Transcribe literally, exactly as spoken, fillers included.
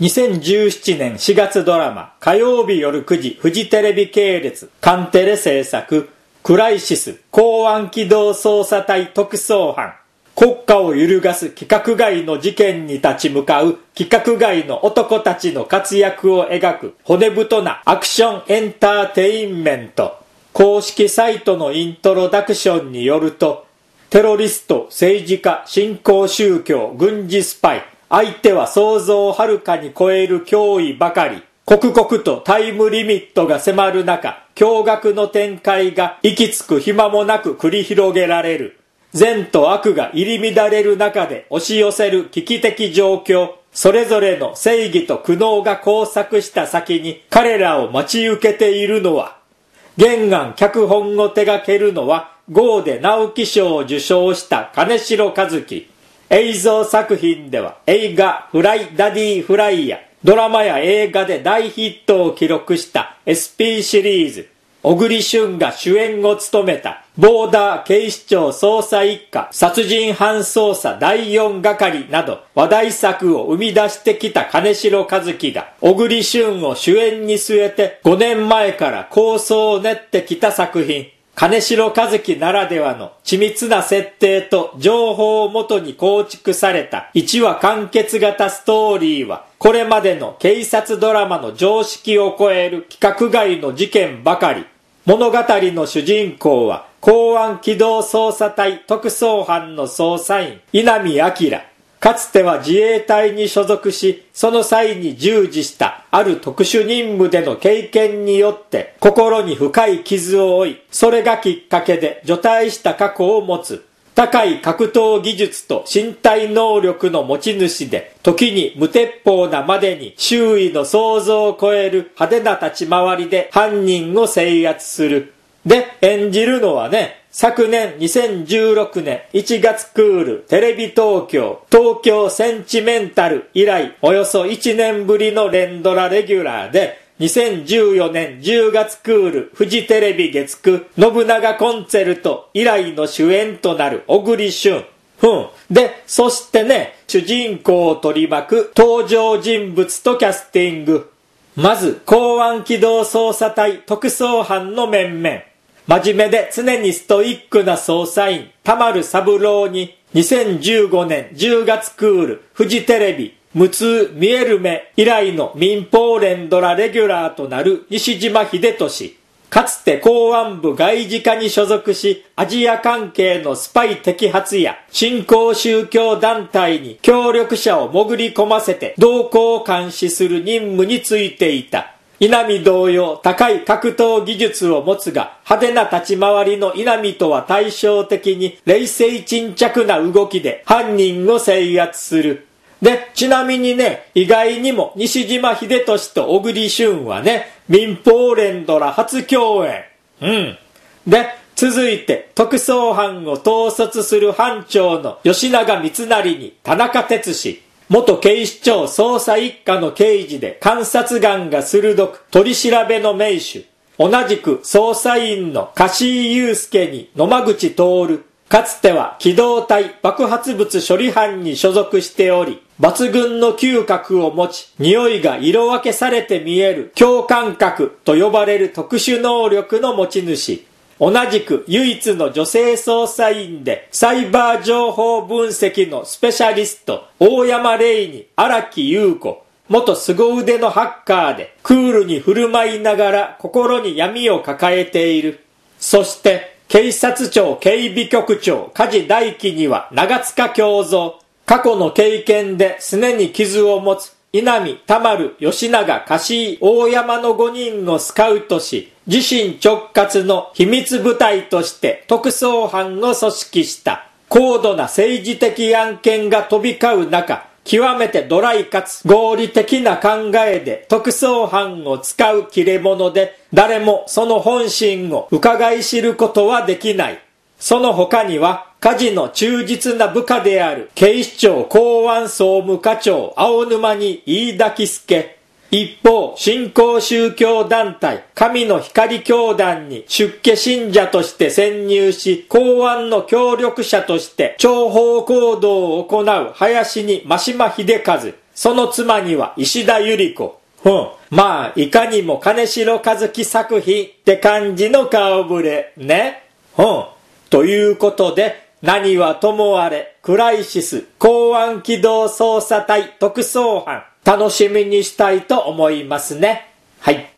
にせんじゅうななねんしがつドラマ火曜日夜くじフジテレビ系列カンテレ制作クライシス公安機動捜査隊特捜班国家を揺るがす規格外の事件に立ち向かう規格外の男たちの活躍を描く骨太なアクションエンターテインメント。公式サイトのイントロダクションによると、テロリスト、政治家、新興宗教、軍事スパイ、相手は想像をはるかに超える脅威ばかり。刻々とタイムリミットが迫る中、驚愕の展開が息つく暇もなく繰り広げられる。善と悪が入り乱れる中で押し寄せる危機的状況、それぞれの正義と苦悩が交錯した先に彼らを待ち受けているのは、原案脚本を手掛けるのはゴーで直木賞を受賞した金城和樹。映像作品では映画フライダディフライやドラマや映画で大ヒットを記録した エスピー シリーズ、小栗旬が主演を務めたボーダー警視庁捜査一課殺人犯捜査だいよん係など話題作を生み出してきた金城和樹が小栗旬を主演に据えてごねんまえから構想を練ってきた作品。金城和樹ならではの緻密な設定と情報をもとに構築されたいちわ完結型ストーリーはこれまでの警察ドラマの常識を超える規格外の事件ばかり。物語の主人公は公安機動捜査隊特捜班の捜査員稲見明。かつては自衛隊に所属し、その際に従事したある特殊任務での経験によって心に深い傷を負い、それがきっかけで除隊した過去を持つ。高い格闘技術と身体能力の持ち主で、時に無鉄砲なまでに周囲の想像を超える派手な立ち回りで犯人を制圧する。で、演じるのはね、昨年にせんじゅうろくねんいちがつクールテレビ東京東京センチメンタル以来およそいちねんぶりの連ドラレギュラーで、にせんじゅうよねんじゅうがつクールフジテレビ月く信長コンツェルト以来の主演となる小栗旬。ふん。で、そしてね、主人公を取り巻く登場人物とキャスティング。まず、公安機動捜査隊特捜班の面々。真面目で常にストイックな捜査員、田丸三郎に、にせんじゅうごねんじゅうがつクールフジテレビ無痛見える目以来の民放連ドラレギュラーとなる西島秀俊。かつて公安部外事課に所属し、アジア関係のスパイ摘発や新興宗教団体に協力者を潜り込ませて動向を監視する任務についていた。稲見同様高い格闘技術を持つが派手な立ち回りの稲見とは対照的に冷静沈着な動きで犯人を制圧する。で、ちなみにね、意外にも西島秀俊と小栗旬はね、民放連ドラ初共演。うん。で、続いて特捜班を統率する班長の吉永光成に田中哲司。元警視庁捜査一課の刑事で観察眼が鋭く取り調べの名手。同じく捜査員の樫井祐介に野間口徹。かつては機動隊爆発物処理班に所属しており、抜群の嗅覚を持ち、匂いが色分けされて見える共感覚と呼ばれる特殊能力の持ち主。同じく唯一の女性捜査員でサイバー情報分析のスペシャリスト大山玲に荒木優子。元凄腕のハッカーでクールに振る舞いながら心に闇を抱えている。そして警察庁警備局長梶大輝には長塚京三。過去の経験ですねに傷を持つ稲見、田丸、吉永、樫井、大山のごにんをスカウトし、自身直轄の秘密部隊として特捜班を組織した。高度な政治的案件が飛び交う中、極めてドライかつ合理的な考えで特捜班を使う切れ者で、誰もその本心を伺い知ることはできない。その他には、家事の忠実な部下である警視庁公安総務課長青沼に飯田喜助。一方、新興宗教団体神の光教団に出家信者として潜入し、公安の協力者として諜報行動を行う林に真島秀和。 その妻には石田ゆり子。うん。まあ、いかにも金城和樹作品って感じの顔ぶれ。ね。うん。ということで、何はともあれ、クライシス公安機動捜査隊特捜班、楽しみにしたいと思いますね。はい。